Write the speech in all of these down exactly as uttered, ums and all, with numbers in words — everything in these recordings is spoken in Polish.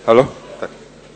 Halo? Tak.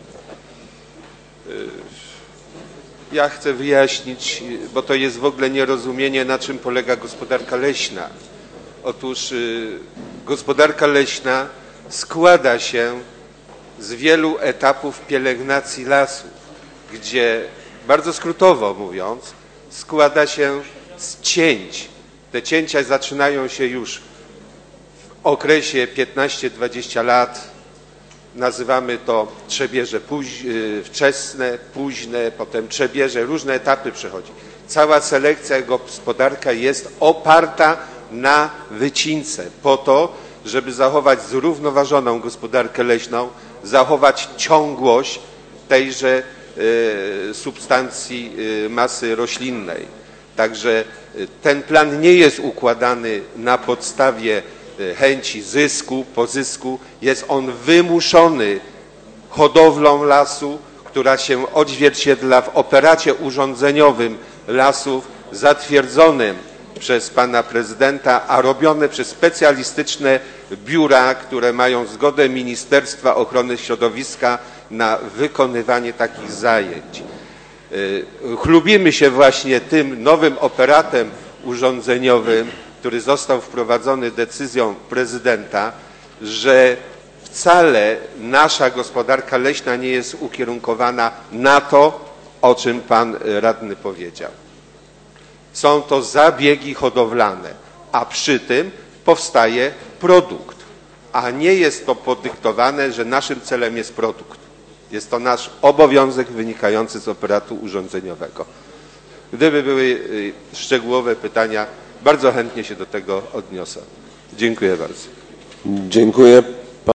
Ja chcę wyjaśnić, bo to jest w ogóle nierozumienie, na czym polega gospodarka leśna. Otóż gospodarka leśna składa się z wielu etapów pielęgnacji lasów, gdzie, bardzo skrótowo mówiąc, składa się z cięć. Te cięcia zaczynają się już w okresie piętnaście dwadzieścia lat. Nazywamy to trzebieże wczesne, późne, potem trzebieże, różne etapy przechodzi. Cała selekcja gospodarka jest oparta na wycince po to, żeby zachować zrównoważoną gospodarkę leśną, zachować ciągłość tejże y, substancji y, masy roślinnej. Także y, ten plan nie jest układany na podstawie y, chęci zysku, pozysku. Jest on wymuszony hodowlą lasu, która się odzwierciedla w operacie urządzeniowym lasów zatwierdzonym przez pana prezydenta, a robione przez specjalistyczne biura, które mają zgodę Ministerstwa Ochrony Środowiska na wykonywanie takich zajęć. Chlubimy się właśnie tym nowym operatem urządzeniowym, który został wprowadzony decyzją prezydenta, że wcale nasza gospodarka leśna nie jest ukierunkowana na to, o czym pan radny powiedział. Są to zabiegi hodowlane, a przy tym powstaje produkt, a nie jest to podyktowane, że naszym celem jest produkt. Jest to nasz obowiązek wynikający z operatu urządzeniowego. Gdyby były szczegółowe pytania, bardzo chętnie się do tego odniosę. Dziękuję bardzo. Dziękuję.